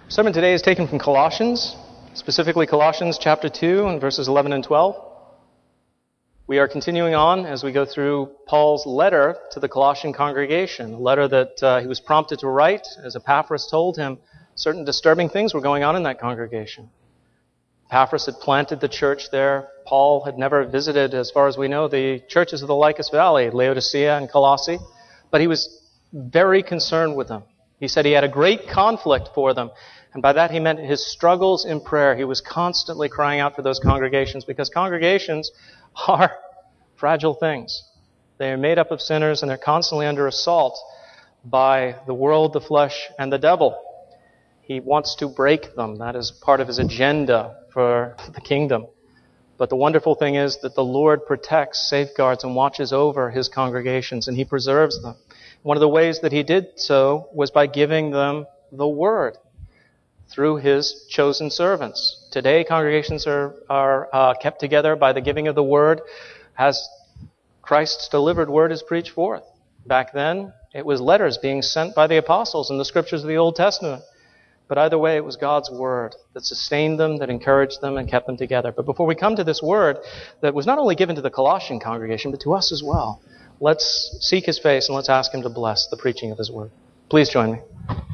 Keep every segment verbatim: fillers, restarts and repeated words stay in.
Sermon today is taken from Colossians, specifically Colossians chapter two and verses eleven and twelve. We are continuing on as we go through Paul's letter to the Colossian congregation, a letter that uh, he was prompted to write as Epaphras told him certain disturbing things were going on in that congregation. Epaphras had planted the church there. Paul had never visited, as far as we know, the churches of the Lycus Valley, Laodicea and Colossae, but he was very concerned with them. He said he had a great conflict for them. And by that he meant his struggles in prayer. He was constantly crying out for those congregations because congregations are fragile things. They are made up of sinners and they're constantly under assault by the world, the flesh, and the devil. He wants to break them. That is part of his agenda for the kingdom. But the wonderful thing is that the Lord protects, safeguards, and watches over his congregations, and he preserves them. One of the ways that he did so was by giving them the Word through his chosen servants. Today, congregations are, are uh, kept together by the giving of the Word as Christ's delivered Word is preached forth. Back then, it was letters being sent by the apostles in the scriptures of the Old Testament. But either way, it was God's Word that sustained them, that encouraged them, and kept them together. But before we come to this Word that was not only given to the Colossian congregation, but to us as well, let's seek His face and let's ask Him to bless the preaching of His Word. Please join me.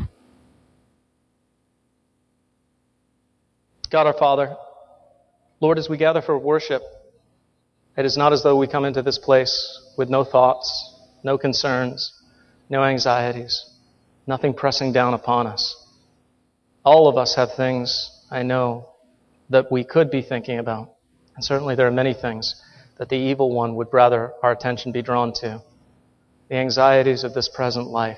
God our Father, Lord, as we gather for worship, it is not as though we come into this place with no thoughts, no concerns, no anxieties, nothing pressing down upon us. All of us have things, I know, that we could be thinking about. And certainly there are many things that the evil one would rather our attention be drawn to. The anxieties of this present life,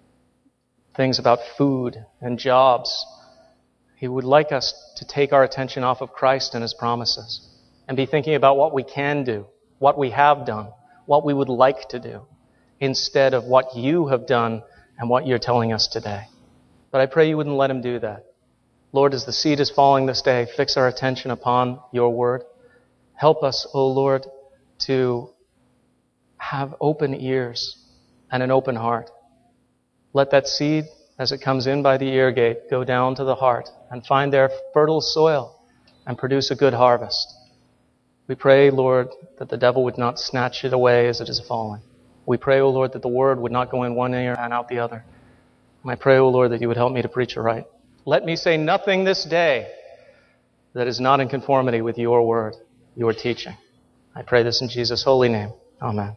things about food and jobs. He would like us to take our attention off of Christ and His promises and be thinking about what we can do, what we have done, what we would like to do, instead of what You have done and what You're telling us today. But I pray You wouldn't let Him do that. Lord, as the seed is falling this day, fix our attention upon Your Word. Help us, O Lord, to have open ears and an open heart. Let that seed, as it comes in by the ear gate, go down to the heart and find there fertile soil and produce a good harvest. We pray, Lord, that the devil would not snatch it away as it is fallen. We pray, O Lord, that the word would not go in one ear and out the other. And I pray, O Lord, that You would help me to preach it right. Let me say nothing this day that is not in conformity with Your word, Your teaching. I pray this in Jesus' holy name. Amen.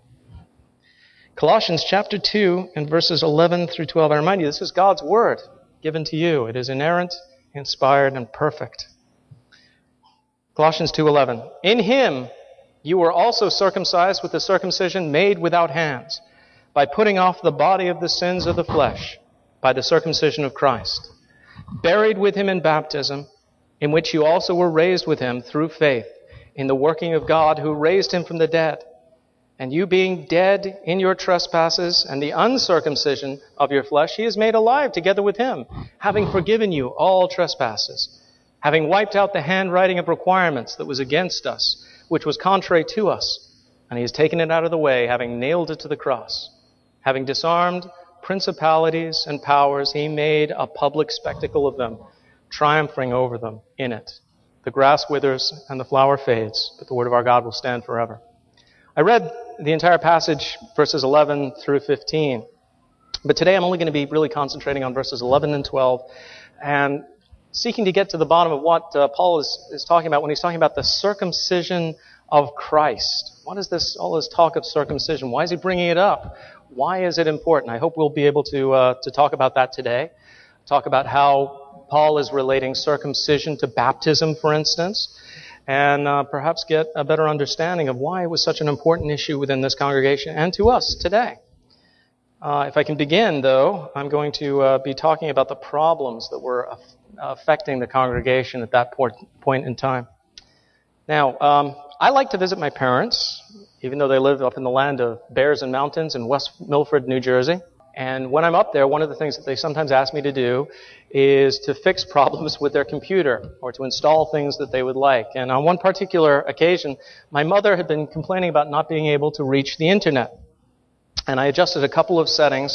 Colossians chapter two and verses eleven through twelve. I remind you, this is God's word given to you. It is inerrant, inspired, and perfect. Colossians two eleven. In Him you were also circumcised with the circumcision made without hands, by putting off the body of the sins of the flesh, by the circumcision of Christ, buried with Him in baptism, in which you also were raised with Him through faith in the working of God who raised Him from the dead. And you being dead in your trespasses and the uncircumcision of your flesh, He is made alive together with Him, having forgiven you all trespasses, having wiped out the handwriting of requirements that was against us, which was contrary to us. And He has taken it out of the way, having nailed it to the cross. Having disarmed principalities and powers, He made a public spectacle of them, triumphing over them in it. The grass withers and the flower fades, but the word of our God will stand forever. I read the entire passage, verses eleven through fifteen. But today I'm only going to be really concentrating on verses eleven and twelve and seeking to get to the bottom of what uh, Paul is, is talking about when he's talking about the circumcision of Christ. What is this, all this talk of circumcision? Why is he bringing it up? Why is it important? I hope we'll be able to uh, to talk about that today. Talk about how Paul is relating circumcision to baptism, for instance, and uh, perhaps get a better understanding of why it was such an important issue within this congregation and to us today. Uh, if I can begin, though, I'm going to uh, be talking about the problems that were af- affecting the congregation at that point, point in time. Now, um, I like to visit my parents, even though they live up in the land of bears and mountains in West Milford, New Jersey. And when I'm up there, one of the things that they sometimes ask me to do is to fix problems with their computer or to install things that they would like. And on one particular occasion, my mother had been complaining about not being able to reach the internet. And I adjusted a couple of settings,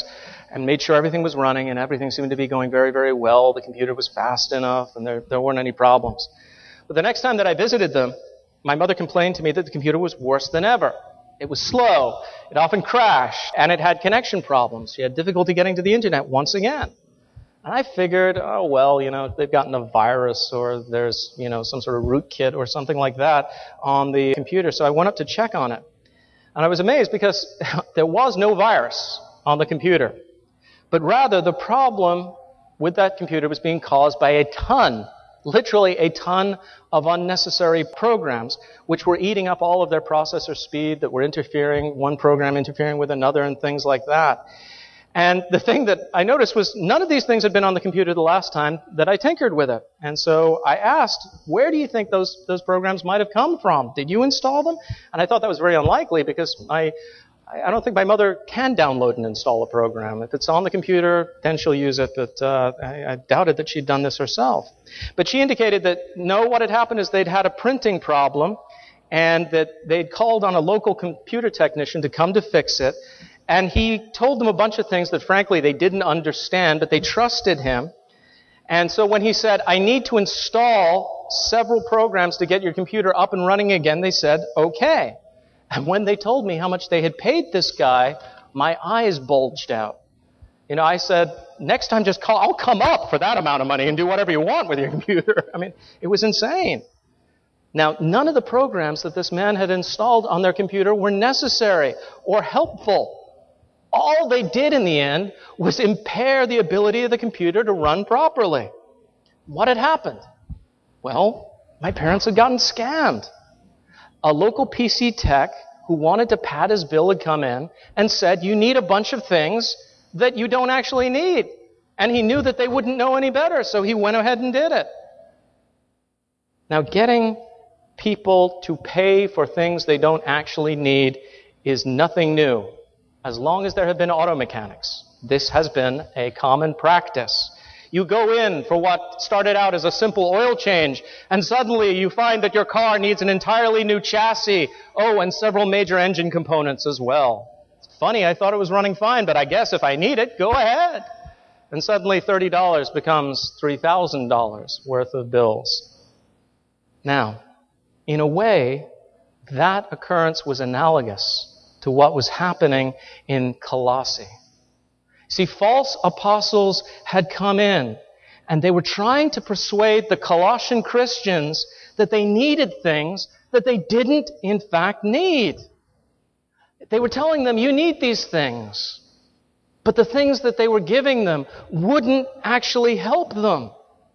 and made sure everything was running, and everything seemed to be going very, very well. The computer was fast enough, and there, there weren't any problems. But the next time that I visited them, my mother complained to me that the computer was worse than ever. It was slow, it often crashed, and it had connection problems. She had difficulty getting to the internet once again. And I figured, oh, well, you know, they've gotten a virus or there's, you know, some sort of rootkit or something like that on the computer. So I went up to check on it. And I was amazed because there was no virus on the computer. But rather, the problem with that computer was being caused by a ton, literally a ton of unnecessary programs, which were eating up all of their processor speed, that were interfering, one program interfering with another and things like that. And the thing that I noticed was none of these things had been on the computer the last time that I tinkered with it. And so I asked, where do you think those, those programs might have come from? Did you install them? And I thought that was very unlikely because I, I don't think my mother can download and install a program. If it's on the computer, then she'll use it, but uh, I, I doubted that she'd done this herself. But she indicated that, no, what had happened is they'd had a printing problem and that they'd called on a local computer technician to come to fix it. And he told them a bunch of things that, frankly, they didn't understand, but they trusted him. And so when he said, I need to install several programs to get your computer up and running again, they said, okay. And when they told me how much they had paid this guy, my eyes bulged out. You know, I said, next time just call, I'll come up for that amount of money and do whatever you want with your computer. I mean, it was insane. Now, none of the programs that this man had installed on their computer were necessary or helpful. All they did in the end was impair the ability of the computer to run properly. What had happened? Well, my parents had gotten scammed. A local P C tech who wanted to pad his bill had come in and said, you need a bunch of things that you don't actually need. And he knew that they wouldn't know any better, so he went ahead and did it. Now, getting people to pay for things they don't actually need is nothing new. As long as there have been auto mechanics, this has been a common practice. You go in for what started out as a simple oil change, and suddenly you find that your car needs an entirely new chassis. Oh, and several major engine components as well. It's funny, I thought it was running fine, but I guess if I need it, go ahead. And suddenly thirty dollars becomes three thousand dollars worth of bills. Now, in a way, that occurrence was analogous to what was happening in Colossae. See, false apostles had come in, and they were trying to persuade the Colossian Christians that they needed things that they didn't, in fact, need. They were telling them, you need these things. But the things that they were giving them wouldn't actually help them.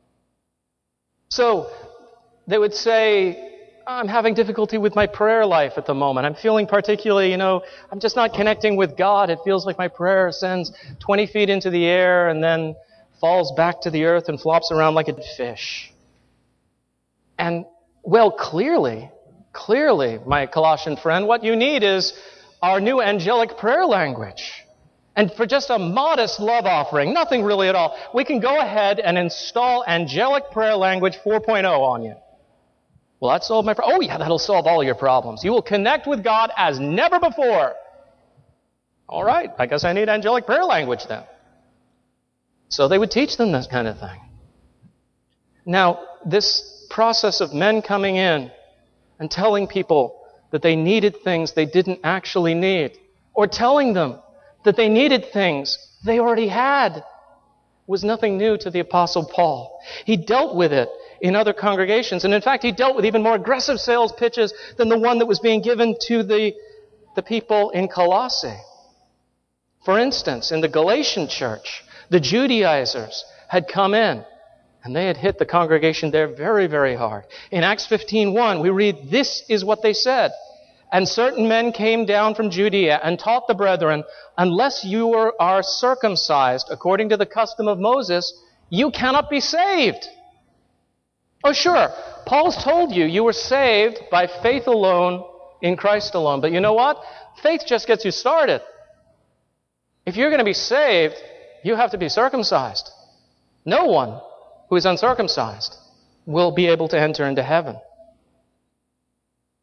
So, they would say, I'm having difficulty with my prayer life at the moment. I'm feeling particularly, you know, I'm just not connecting with God. It feels like my prayer ascends twenty feet into the air and then falls back to the earth and flops around like a fish. And, well, clearly, clearly, my Colossian friend, what you need is our new angelic prayer language. And for just a modest love offering, nothing really at all, we can go ahead and install angelic prayer language four point oh on you. Well, that solved my problem. Oh, yeah, that'll solve all your problems. You will connect with God as never before. All right, I guess I need angelic prayer language then. So they would teach them this kind of thing. Now, this process of men coming in and telling people that they needed things they didn't actually need, or telling them that they needed things they already had, was nothing new to the Apostle Paul. He dealt with it in other congregations. And in fact, he dealt with even more aggressive sales pitches than the one that was being given to the, the people in Colossae. For instance, in the Galatian church, the Judaizers had come in, and they had hit the congregation there very, very hard. In Acts fifteen one, we read, this is what they said. And certain men came down from Judea and taught the brethren, unless you are, are circumcised according to the custom of Moses, you cannot be saved. Oh, sure, Paul's told you you were saved by faith alone in Christ alone. But you know what? Faith just gets you started. If you're going to be saved, you have to be circumcised. No one who is uncircumcised will be able to enter into heaven.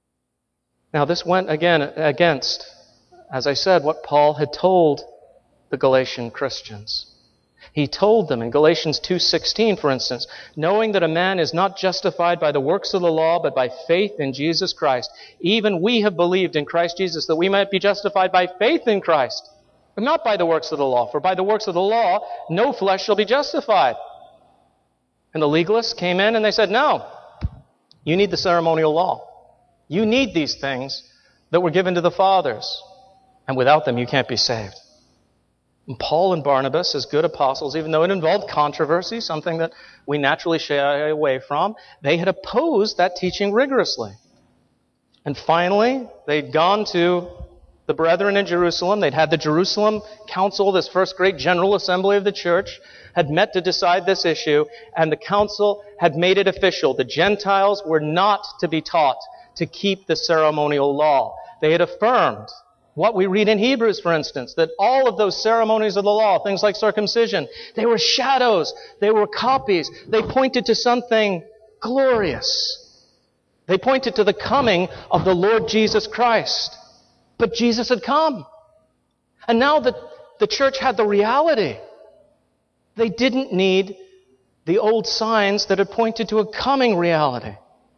Now, this went again against, as I said, what Paul had told the Galatian Christians. He told them in Galatians two sixteen, for instance, knowing that a man is not justified by the works of the law, but by faith in Jesus Christ. Even we have believed in Christ Jesus, that we might be justified by faith in Christ, but not by the works of the law. For by the works of the law, no flesh shall be justified. And the legalists came in and they said, no, you need the ceremonial law. You need these things that were given to the fathers. And without them, you can't be saved. And Paul and Barnabas, as good apostles, even though it involved controversy, something that we naturally shy away from, they had opposed that teaching rigorously. And finally, they'd gone to the brethren in Jerusalem. They'd had the Jerusalem Council, this first great general assembly of the church, had met to decide this issue, and the council had made it official. The Gentiles were not to be taught to keep the ceremonial law. They had affirmed what we read in Hebrews, for instance, that all of those ceremonies of the law, things like circumcision, they were shadows, they were copies, they pointed to something glorious. They pointed to the coming of the Lord Jesus Christ. But Jesus had come. And now that the church had the reality, they didn't need the old signs that had pointed to a coming reality.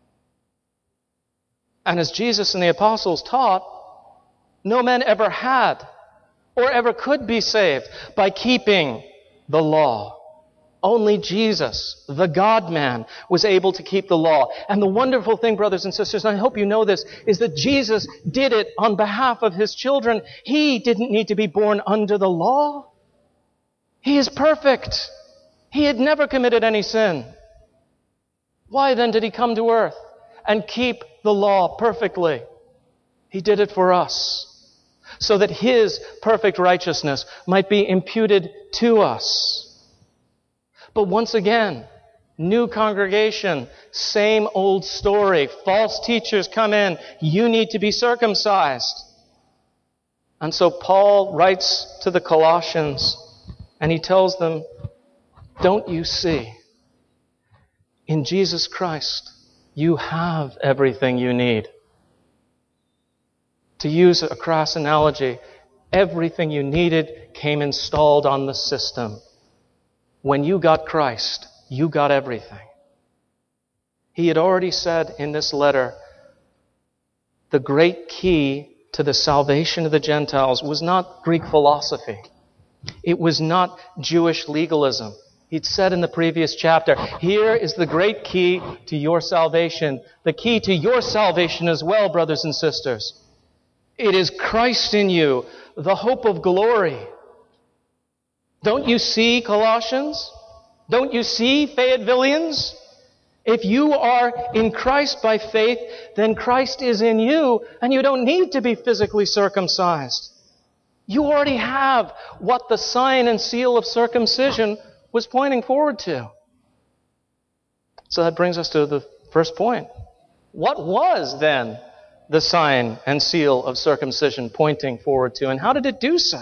And as Jesus and the apostles taught, no man ever had or ever could be saved by keeping the law. Only Jesus, the God-man, was able to keep the law. And the wonderful thing, brothers and sisters, and I hope you know this, is that Jesus did it on behalf of His children. He didn't need to be born under the law. He is perfect. He had never committed any sin. Why then did He come to earth and keep the law perfectly? He did it for us, so that His perfect righteousness might be imputed to us. But once again, new congregation, same old story. False teachers come in. You need to be circumcised. And so Paul writes to the Colossians, and he tells them, don't you see? In Jesus Christ, you have everything you need. To use a crass analogy, everything you needed came installed on the system. When you got Christ, you got everything. He had already said in this letter, the great key to the salvation of the Gentiles was not Greek philosophy. It was not Jewish legalism. He'd said in the previous chapter, here is the great key to your salvation. The key to your salvation as well, brothers and sisters. It is Christ in you, the hope of glory. Don't you see, Colossians? Don't you see, Fayettevilleans? If you are in Christ by faith, then Christ is in you, and you don't need to be physically circumcised. You already have what the sign and seal of circumcision was pointing forward to. So that brings us to the first point. What was then the sign and seal of circumcision pointing forward to, and how did it do so?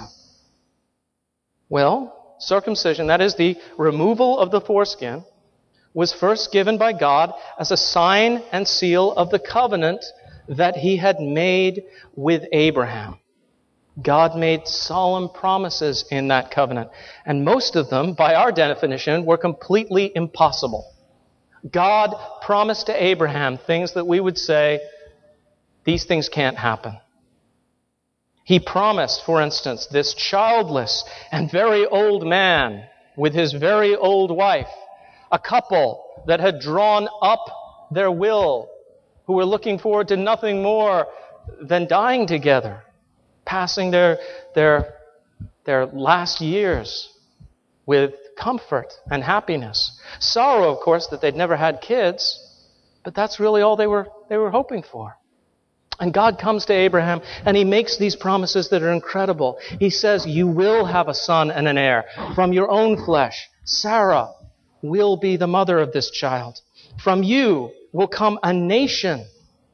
Well, circumcision, that is the removal of the foreskin, was first given by God as a sign and seal of the covenant that He had made with Abraham. God made solemn promises in that covenant, and most of them, by our definition, were completely impossible. God promised to Abraham things that we would say, these things can't happen. He promised, for instance, this childless and very old man with his very old wife, a couple that had drawn up their will, who were looking forward to nothing more than dying together, passing their, their, their last years with comfort and happiness. Sorrow, of course, that they'd never had kids, but that's really all they were, they were hoping for. And God comes to Abraham and He makes these promises that are incredible. He says, you will have a son and an heir from your own flesh. Sarah will be the mother of this child. From you will come a nation.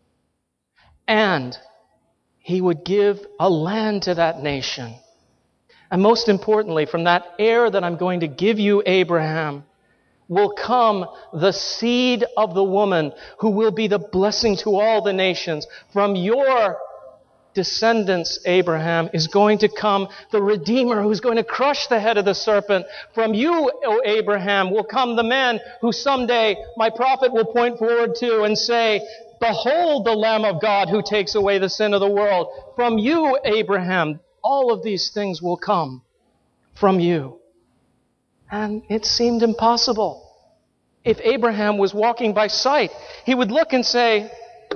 And He would give a land to that nation. And most importantly, from that heir that I'm going to give you, Abraham, will come the seed of the woman who will be the blessing to all the nations. From your descendants, Abraham, is going to come the Redeemer who's going to crush the head of the serpent. From you, O Abraham, will come the man who someday my prophet will point forward to and say, behold the Lamb of God who takes away the sin of the world. From you, Abraham, all of these things will come from you. And it seemed impossible. If Abraham was walking by sight, he would look and say,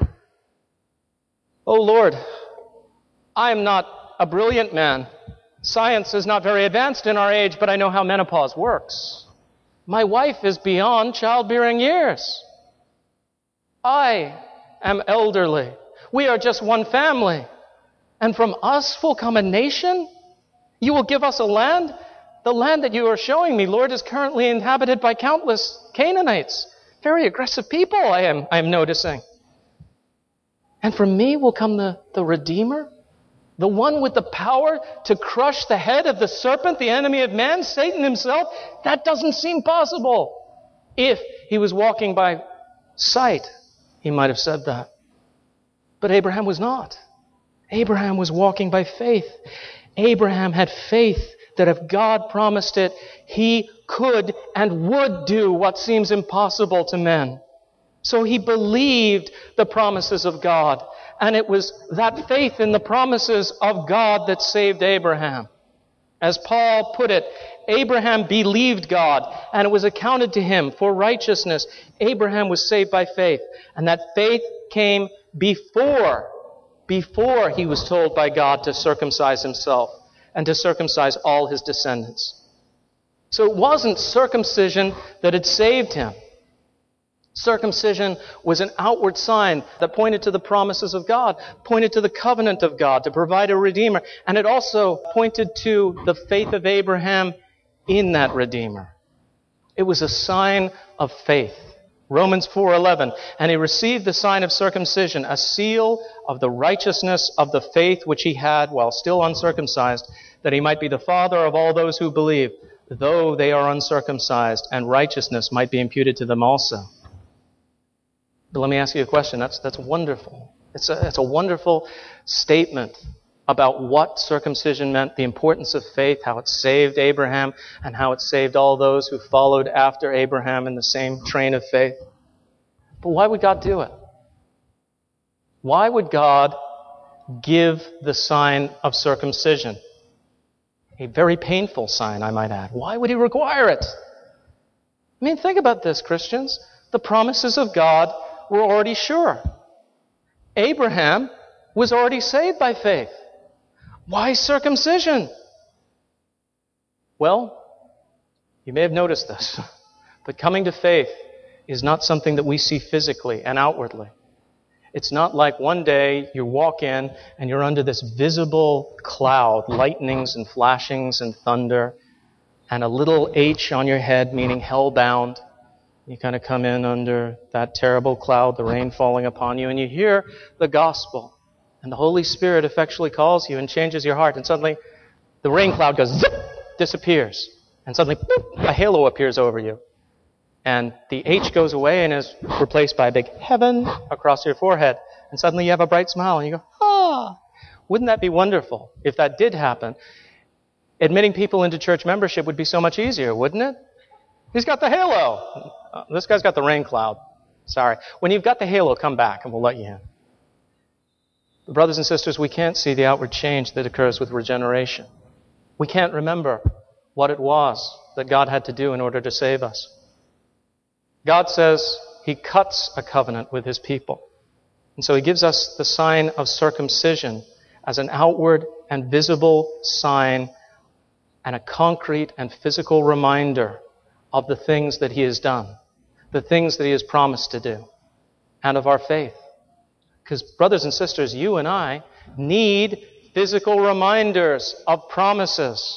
oh Lord, I am not a brilliant man. Science is not very advanced in our age, but I know how menopause works. My wife is beyond childbearing years. I am elderly. We are just one family. And from us will come a nation? You will give us a land? The land that you are showing me, Lord, is currently inhabited by countless Canaanites. Very aggressive people, I am, I am noticing. And from me will come the, the Redeemer? The one with the power to crush the head of the serpent, the enemy of man, Satan himself? That doesn't seem possible. If he was walking by sight, he might have said that. But Abraham was not. Abraham was walking by faith. Abraham had faith that if God promised it, he could and would do what seems impossible to men. So he believed the promises of God. And it was that faith in the promises of God that saved Abraham. As Paul put it, Abraham believed God, and it was accounted to him for righteousness. Abraham was saved by faith. And that faith came before, before he was told by God to circumcise himself and to circumcise all his descendants. So it wasn't circumcision that had saved him. Circumcision was an outward sign that pointed to the promises of God, pointed to the covenant of God to provide a Redeemer, and it also pointed to the faith of Abraham in that Redeemer. It was a sign of faith. Romans four eleven, and he received the sign of circumcision, a seal of the righteousness of the faith which he had while still uncircumcised, that he might be the father of all those who believe, though they are uncircumcised, and righteousness might be imputed to them also. But let me ask you a question. That's, that's wonderful. It's a, it's a wonderful statement about what circumcision meant, the importance of faith, how it saved Abraham, and how it saved all those who followed after Abraham in the same train of faith. But why would God do it? Why would God give the sign of circumcision? A very painful sign, I might add. Why would he require it? I mean, think about this, Christians. The promises of God were already sure. Abraham was already saved by faith. Why circumcision? Well, you may have noticed this, but coming to faith is not something that we see physically and outwardly. It's not like one day you walk in and you're under this visible cloud, lightnings and flashings and thunder, and a little H on your head, meaning hell-bound. You kind of come in under that terrible cloud, the rain falling upon you, and you hear the gospel. And the Holy Spirit effectually calls you and changes your heart. And suddenly, the rain cloud goes zip, disappears. And suddenly, boop, a halo appears over you. And the H goes away and is replaced by a big heaven across your forehead. And suddenly you have a bright smile and you go, ah! Wouldn't that be wonderful if that did happen? Admitting people into church membership would be so much easier, wouldn't it? He's got the halo. Uh, this guy's got the rain cloud. Sorry. When you've got the halo, come back and we'll let you in. But brothers and sisters, we can't see the outward change that occurs with regeneration. We can't remember what it was that God had to do in order to save us. God says he cuts a covenant with his people. And so he gives us the sign of circumcision as an outward and visible sign and a concrete and physical reminder of the things that he has done, the things that he has promised to do, and of our faith. Because brothers and sisters, you and I need physical reminders of promises.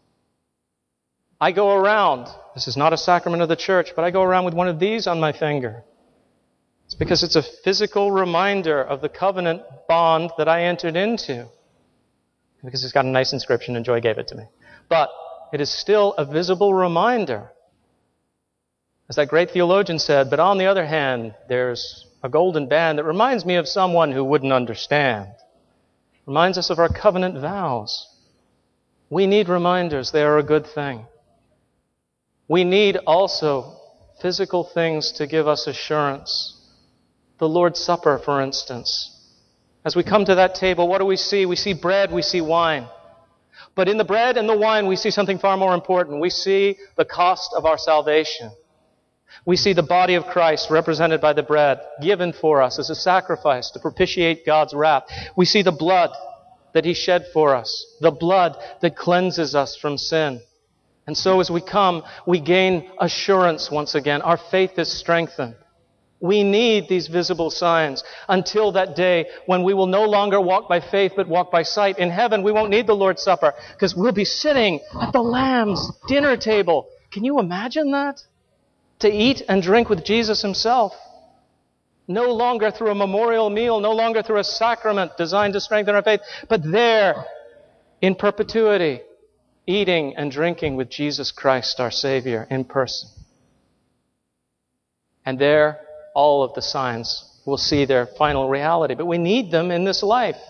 I go around, this is not a sacrament of the church, but I go around with one of these on my finger. It's because it's a physical reminder of the covenant bond that I entered into. Because it's got a nice inscription and Joy gave it to me. But it is still a visible reminder. As that great theologian said, but on the other hand, there's a golden band that reminds me of someone who wouldn't understand. reminds us of our covenant vows. We need reminders. They are a good thing. We need also physical things to give us assurance. The Lord's Supper, for instance. As we come to that table, what do we see? We see bread, we see wine. But in the bread and the wine, we see something far more important. We see the cost of our salvation. We see the body of Christ represented by the bread, given for us as a sacrifice to propitiate God's wrath. We see the blood that He shed for us, the blood that cleanses us from sin. And so as we come, we gain assurance once again. Our faith is strengthened. We need these visible signs until that day when we will no longer walk by faith but walk by sight. In heaven, we won't need the Lord's Supper because we'll be sitting at the Lamb's dinner table. Can you imagine that? To eat and drink with Jesus Himself. No longer through a memorial meal, no longer through a sacrament designed to strengthen our faith, but there, in perpetuity, eating and drinking with Jesus Christ, our Savior, in person. And there, all of the signs will see their final reality. But we need them in this life.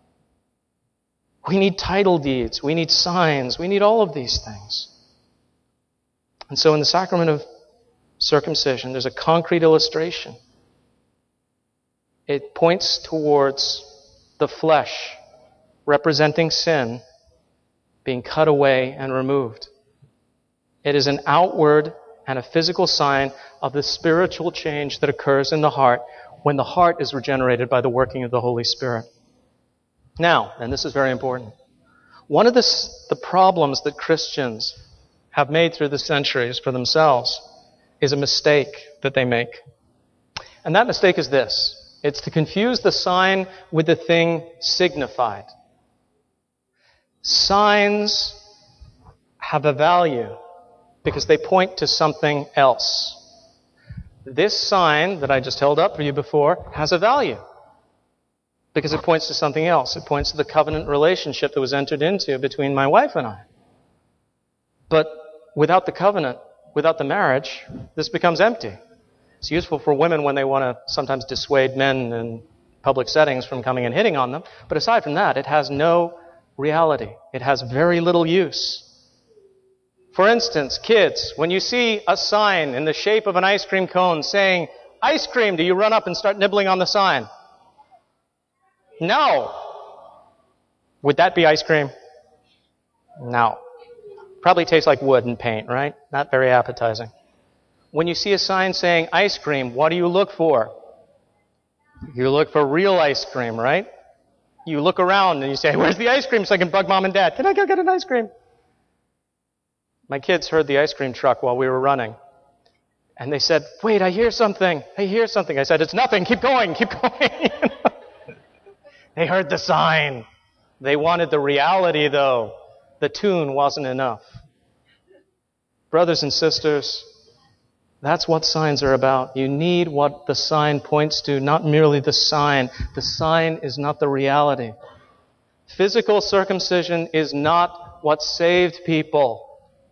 We need title deeds. We need signs. We need all of these things. And so in the sacrament of circumcision, there's a concrete illustration. It points towards the flesh, representing sin, being cut away and removed. It is an outward and a physical sign of the spiritual change that occurs in the heart when the heart is regenerated by the working of the Holy Spirit. Now, and this is very important, one of the, the problems that Christians have made through the centuries for themselves is a mistake that they make. And that mistake is this. It's to confuse the sign with the thing signified. Signs have a value because they point to something else. This sign that I just held up for you before has a value because it points to something else. It points to the covenant relationship that was entered into between my wife and I. But without the covenant, without the marriage, this becomes empty. It's useful for women when they want to sometimes dissuade men in public settings from coming and hitting on them. But aside from that, it has no reality. It has very little use. For instance, kids, when you see a sign in the shape of an ice cream cone saying, ice cream, do you run up and start nibbling on the sign? No. Would that be ice cream? No. Probably tastes like wood and paint, right? Not very appetizing. When you see a sign saying ice cream, what do you look for? You look for real ice cream, right? You look around and you say, where's the ice cream so I can bug mom and dad? Can I go get an ice cream? My kids heard the ice cream truck while we were running. And they said, wait, I hear something. I hear something. I said, it's nothing. Keep going. Keep going. They heard the sign. They wanted the reality, though. The tune wasn't enough. Brothers and sisters, that's what signs are about. You need what the sign points to, not merely the sign. The sign is not the reality. Physical circumcision is not what saved people.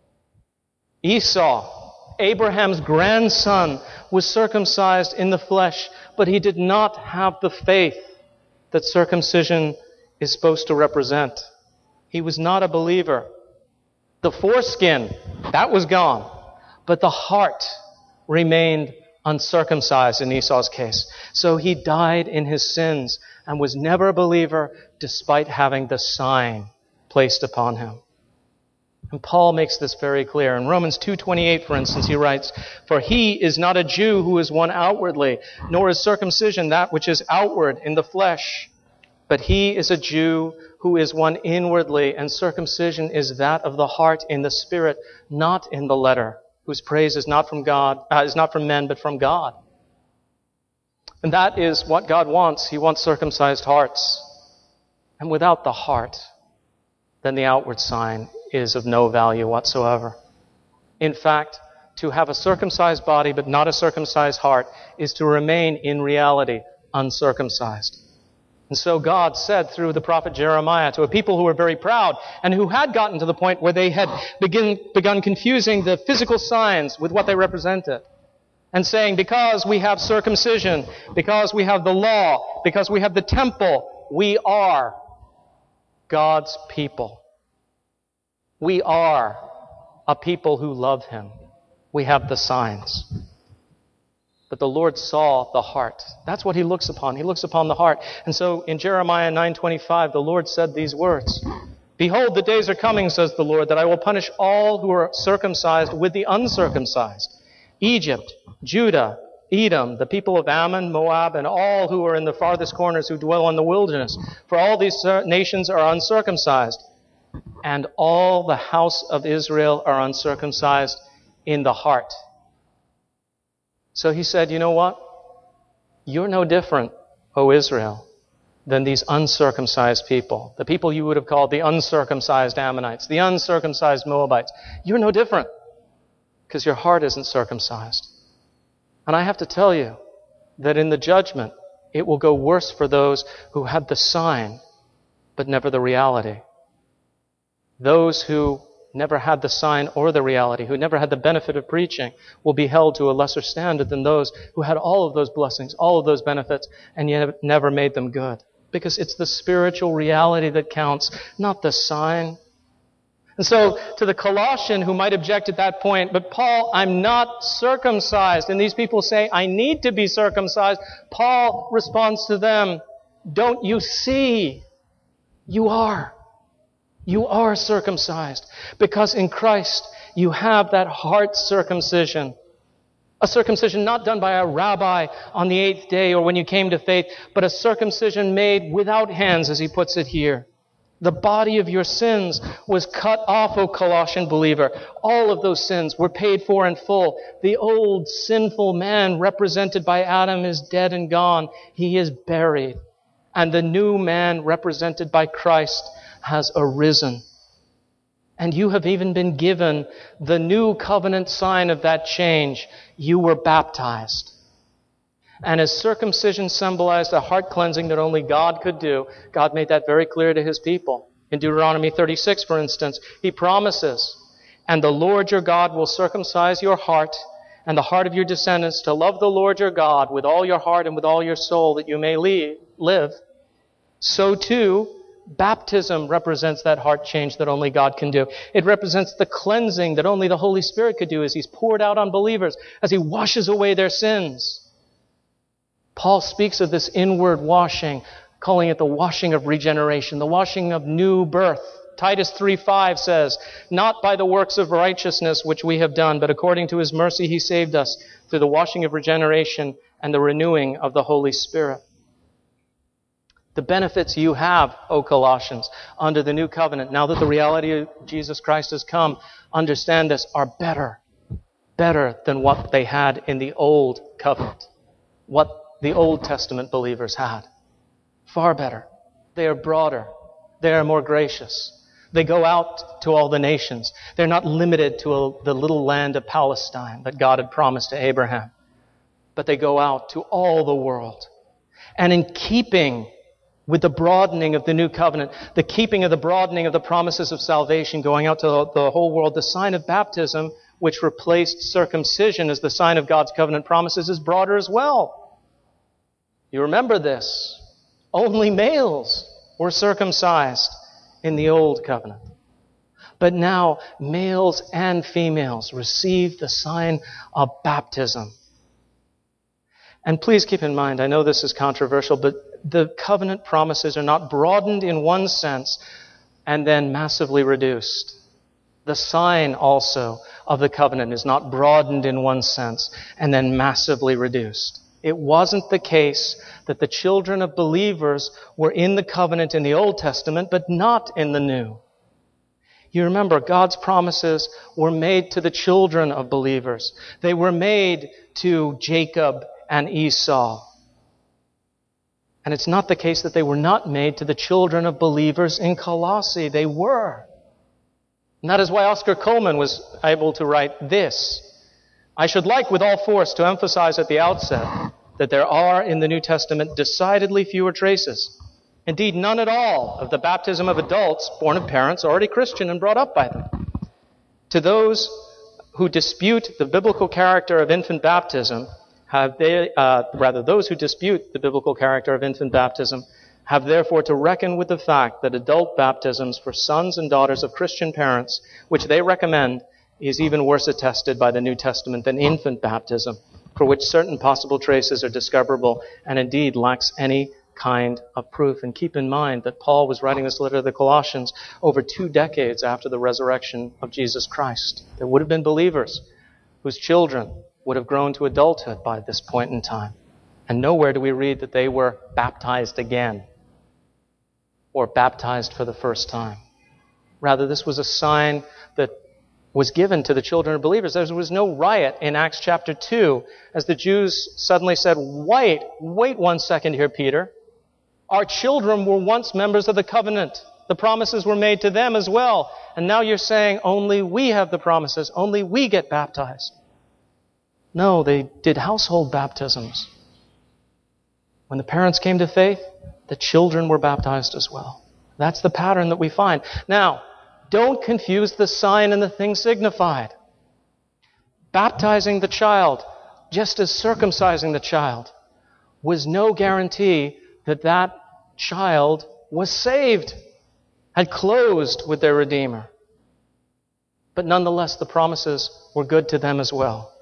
Esau, Abraham's grandson, was circumcised in the flesh, but he did not have the faith that circumcision is supposed to represent. He was not a believer. The foreskin, that was gone, but the heart remained uncircumcised in Esau's case. So he died in his sins and was never a believer despite having the sign placed upon him. And Paul makes this very clear. In Romans two twenty-eight, for instance, he writes, for he is not a Jew who is one outwardly, nor is circumcision that which is outward in the flesh. But he is a Jew who is one inwardly, and circumcision is that of the heart in the spirit, not in the letter, whose praise is not from God, uh, is not from men, but from God. And that is what God wants. He wants circumcised hearts. And without the heart, then the outward sign is of no value whatsoever. In fact, to have a circumcised body but not a circumcised heart is to remain in reality uncircumcised. And so God said through the prophet Jeremiah to a people who were very proud and who had gotten to the point where they had begin, begun confusing the physical signs with what they represented. And saying, because we have circumcision, because we have the law, because we have the temple, we are God's people. We are a people who love Him. We have the signs. But the Lord saw the heart. That's what He looks upon. He looks upon the heart. And so in Jeremiah nine twenty-five, the Lord said these words, "Behold, the days are coming, says the Lord, that I will punish all who are circumcised with the uncircumcised. Egypt, Judah, Edom, the people of Ammon, Moab, and all who are in the farthest corners who dwell in the wilderness. For all these nations are uncircumcised, and all the house of Israel are uncircumcised in the heart." So He said, you know what? You're no different, O Israel, than these uncircumcised people. The people you would have called the uncircumcised Ammonites, the uncircumcised Moabites. You're no different because your heart isn't circumcised. And I have to tell you that in the judgment, it will go worse for those who had the sign, but never the reality. Those who never had the sign or the reality, who never had the benefit of preaching, will be held to a lesser standard than those who had all of those blessings, all of those benefits, and yet never made them good. Because it's the spiritual reality that counts, not the sign. And so, to the Colossian who might object at that point, "But Paul, I'm not circumcised," and these people say, "I need to be circumcised," Paul responds to them, "Don't you see? You are. You are circumcised. Because in Christ, you have that heart circumcision. A circumcision not done by a rabbi on the eighth day or when you came to faith, but a circumcision made without hands, as he puts it here. The body of your sins was cut off, O Colossian believer. All of those sins were paid for in full. The old sinful man represented by Adam is dead and gone. He is buried. And the new man represented by Christ has arisen. And you have even been given the new covenant sign of that change. You were baptized. And as circumcision symbolized a heart cleansing that only God could do, God made that very clear to His people. In Deuteronomy thirty-six, for instance, He promises, "And the Lord your God will circumcise your heart and the heart of your descendants to love the Lord your God with all your heart and with all your soul, that you may live." So too, baptism represents that heart change that only God can do. It represents the cleansing that only the Holy Spirit could do as He's poured out on believers, as He washes away their sins. Paul speaks of this inward washing, calling it the washing of regeneration, the washing of new birth. Titus three five says, "Not by the works of righteousness which we have done, but according to His mercy He saved us through the washing of regeneration and the renewing of the Holy Spirit." The benefits you have, O Colossians, under the new covenant, now that the reality of Jesus Christ has come, understand this, are better, better than what they had in the old covenant, what the Old Testament believers had. Far better. They are broader. They are more gracious. They go out to all the nations. They're not limited to a, the little land of Palestine that God had promised to Abraham. But they go out to all the world. And in keeping with the broadening of the new covenant, the keeping of the broadening of the promises of salvation going out to the, the whole world, the sign of baptism, which replaced circumcision as the sign of God's covenant promises, is broader as well. You remember this. Only males were circumcised in the old covenant. But now males and females receive the sign of baptism. And please keep in mind, I know this is controversial, but the covenant promises are not broadened in one sense and then massively reduced. The sign also of the covenant is not broadened in one sense and then massively reduced. It wasn't the case that the children of believers were in the covenant in the Old Testament, but not in the New. You remember, God's promises were made to the children of believers. They were made to Jacob and Esau. And it's not the case that they were not made to the children of believers in Colossae. They were. And that is why Oscar Coleman was able to write this: "I should like with all force to emphasize at the outset that there are in the New Testament decidedly fewer traces, indeed none at all, of the baptism of adults born of parents already Christian and brought up by them. To those who dispute the biblical character of infant baptism, have they, uh, rather those who dispute the biblical character of infant baptism, have therefore to reckon with the fact that adult baptisms for sons and daughters of Christian parents, which they recommend, is even worse attested by the New Testament than infant baptism, for which certain possible traces are discoverable and indeed lacks any kind of proof. And keep in mind that Paul was writing this letter to the Colossians over two decades after the resurrection of Jesus Christ. There would have been believers whose children would have grown to adulthood by this point in time. And nowhere do we read that they were baptized again or baptized for the first time. Rather, this was a sign that was given to the children of believers. There was no riot in Acts chapter two as the Jews suddenly said, wait, wait one second here, Peter. Our children were once members of the covenant. The promises were made to them as well. And now you're saying only we have the promises. Only we get baptized. No, they did household baptisms. When the parents came to faith, the children were baptized as well. That's the pattern that we find. Now, don't confuse the sign and the thing signified. Baptizing the child, just as circumcising the child, was no guarantee that that child was saved, had closed with their Redeemer. But nonetheless, the promises were good to them as well.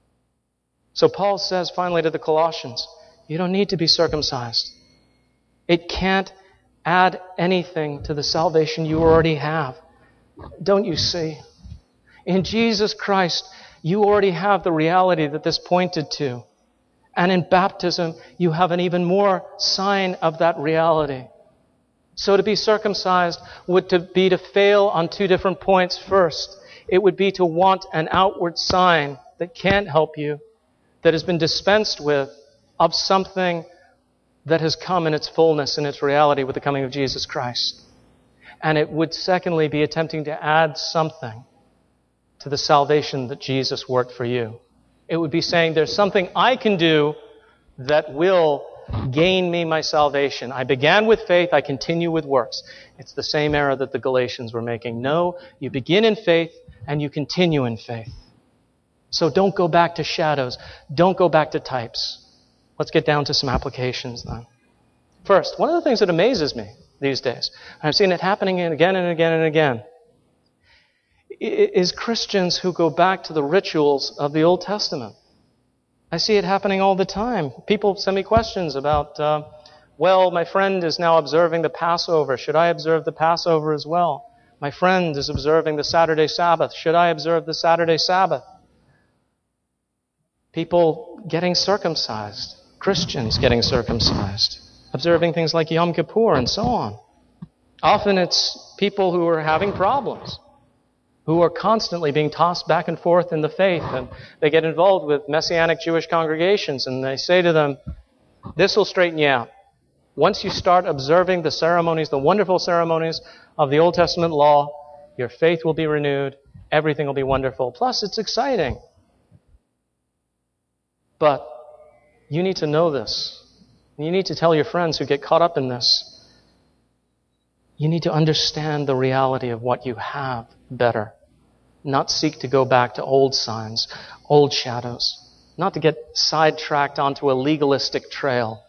So Paul says finally to the Colossians, you don't need to be circumcised. It can't add anything to the salvation you already have. Don't you see? In Jesus Christ, you already have the reality that this pointed to. And in baptism, you have an even more sign of that reality. So to be circumcised would to be to fail on two different points. First, it would be to want an outward sign that can't help you, that has been dispensed with, of something that has come in its fullness, in its reality with the coming of Jesus Christ. And it would secondly be attempting to add something to the salvation that Jesus worked for you. It would be saying there's something I can do that will gain me my salvation. I began with faith, I continue with works. It's the same error that the Galatians were making. No, you begin in faith and you continue in faith. So don't go back to shadows. Don't go back to types. Let's get down to some applications then. First, one of the things that amazes me these days, and I've seen it happening again and again and again, is Christians who go back to the rituals of the Old Testament. I see it happening all the time. People send me questions about, uh, well, my friend is now observing the Passover. Should I observe the Passover as well? My friend is observing the Saturday Sabbath. Should I observe the Saturday Sabbath? People getting circumcised. Christians getting circumcised. Observing things like Yom Kippur and so on. Often it's people who are having problems, who are constantly being tossed back and forth in the faith, and they get involved with Messianic Jewish congregations, and they say to them, this will straighten you out. Once you start observing the ceremonies, the wonderful ceremonies of the Old Testament law, your faith will be renewed, everything will be wonderful. Plus, it's exciting. But you need to know this. You need to tell your friends who get caught up in this. You need to understand the reality of what you have better. Not seek to go back to old signs, old shadows. Not to get sidetracked onto a legalistic trail.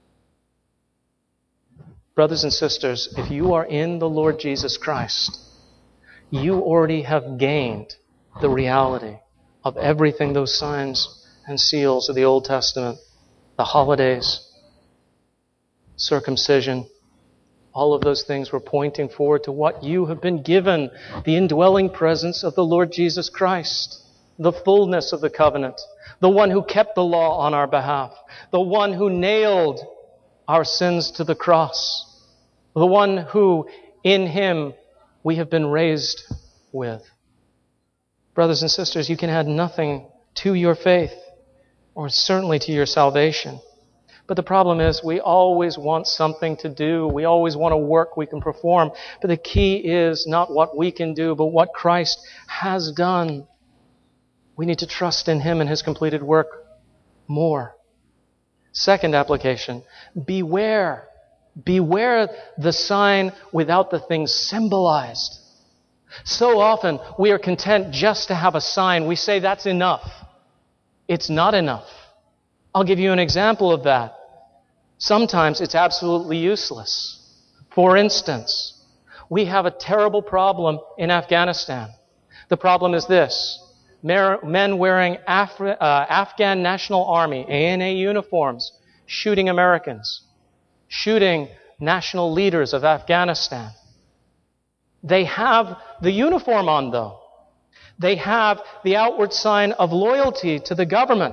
Brothers and sisters, if you are in the Lord Jesus Christ, you already have gained the reality of everything those signs and seals of the Old Testament, the holidays, circumcision, all of those things were pointing forward to what you have been given, the indwelling presence of the Lord Jesus Christ, the fullness of the covenant, the one who kept the law on our behalf, the one who nailed our sins to the cross, the one who in Him we have been raised with. Brothers and sisters, you can add nothing to your faith, or certainly to your salvation. But the problem is we always want something to do. We always want a work we can perform. But the key is not what we can do, but what Christ has done. We need to trust in Him and His completed work more. Second application, beware. Beware the sign without the things symbolized. So often we are content just to have a sign. We say that's enough. It's not enough. I'll give you an example of that. Sometimes it's absolutely useless. For instance, we have a terrible problem in Afghanistan. The problem is this. Men wearing Afri- uh, Afghan National Army, A N A uniforms, shooting Americans, shooting national leaders of Afghanistan. They have the uniform on, though. They have the outward sign of loyalty to the government.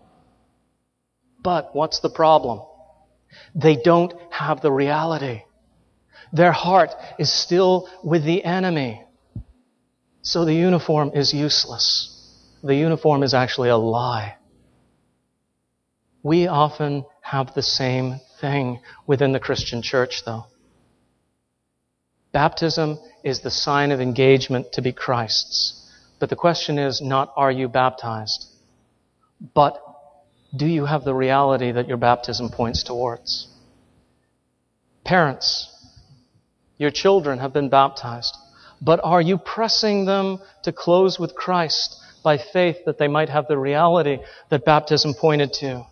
But what's the problem? They don't have the reality. Their heart is still with the enemy. So the uniform is useless. The uniform is actually a lie. We often have the same thing within the Christian church, though. Baptism is the sign of engagement to be Christ's. But the question is not, are you baptized? But do you have the reality that your baptism points towards? Parents, your children have been baptized. But are you pressing them to close with Christ by faith that they might have the reality that baptism pointed to?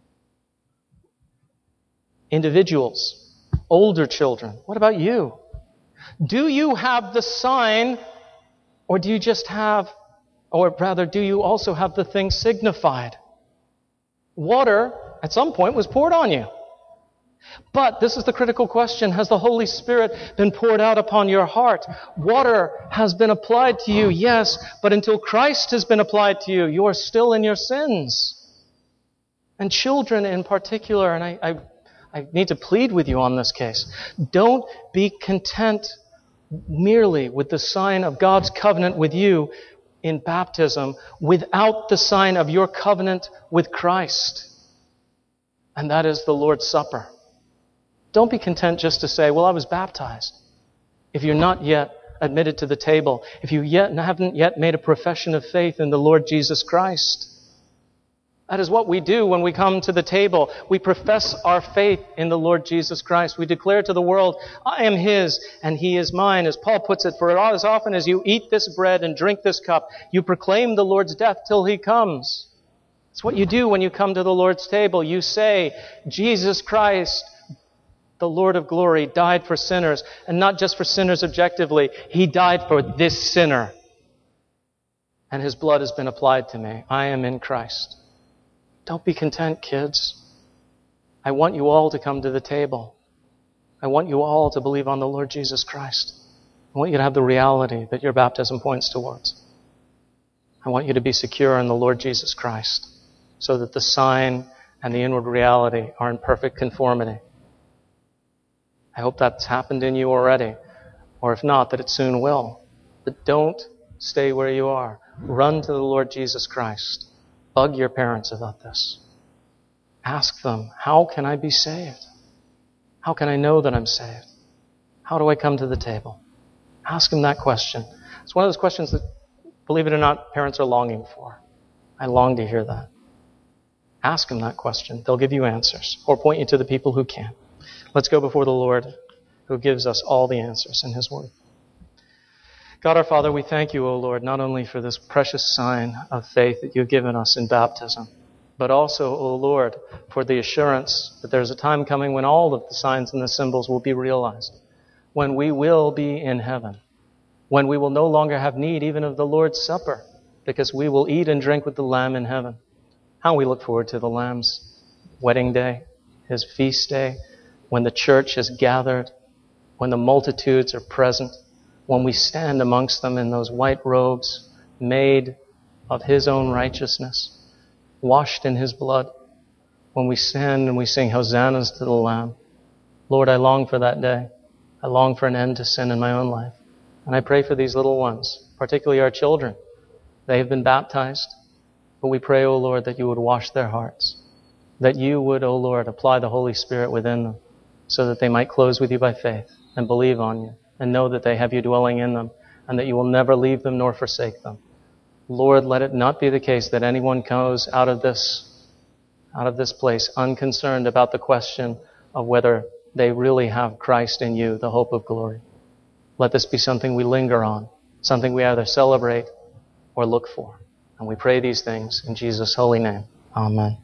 Individuals, older children, what about you? Do you have the sign, or do you just have, or rather, do you also have the thing signified? Water, at some point, was poured on you. But this is the critical question. Has the Holy Spirit been poured out upon your heart? Water has been applied to you, yes, but until Christ has been applied to you, you are still in your sins. And children in particular, and I, I, I need to plead with you on this case, don't be content merely with the sign of God's covenant with you in baptism without the sign of your covenant with Christ. And that is the Lord's Supper. Don't be content just to say, well, I was baptized. If you're not yet admitted to the table, if you yet haven't yet made a profession of faith in the Lord Jesus Christ. That is what we do when we come to the table. We profess our faith in the Lord Jesus Christ. We declare to the world, I am His and He is mine. As Paul puts it, for as often as you eat this bread and drink this cup, you proclaim the Lord's death till He comes. It's what you do when you come to the Lord's table. You say, Jesus Christ, the Lord of glory, died for sinners, and not just for sinners objectively. He died for this sinner. And His blood has been applied to me. I am in Christ. Don't be content, kids. I want you all to come to the table. I want you all to believe on the Lord Jesus Christ. I want you to have the reality that your baptism points towards. I want you to be secure in the Lord Jesus Christ so that the sign and the inward reality are in perfect conformity. I hope that's happened in you already, or if not, that it soon will. But don't stay where you are. Run to the Lord Jesus Christ. Bug your parents about this. Ask them, how can I be saved? How can I know that I'm saved? How do I come to the table? Ask them that question. It's one of those questions that, believe it or not, parents are longing for. I long to hear that. Ask them that question. They'll give you answers, or point you to the people who can. Let's go before the Lord, who gives us all the answers in His Word. God our Father, we thank you, O Lord, not only for this precious sign of faith that you've given us in baptism, but also, O Lord, for the assurance that there's a time coming when all of the signs and the symbols will be realized, when we will be in heaven, when we will no longer have need even of the Lord's Supper, because we will eat and drink with the Lamb in heaven. How we look forward to the Lamb's wedding day, His feast day, when the church is gathered, when the multitudes are present, when we stand amongst them in those white robes made of His own righteousness, washed in His blood, when we stand and we sing hosannas to the Lamb. Lord, I long for that day. I long for an end to sin in my own life. And I pray for these little ones, particularly our children. They have been baptized, but we pray, O Lord, that you would wash their hearts, that you would, O Lord, apply the Holy Spirit within them so that they might close with you by faith and believe on you and know that they have you dwelling in them and that you will never leave them nor forsake them. Lord, let it not be the case that anyone goes out of this, out of this place unconcerned about the question of whether they really have Christ in you, the hope of glory. Let this be something we linger on, something we either celebrate or look for. And we pray these things in Jesus' holy name. Amen.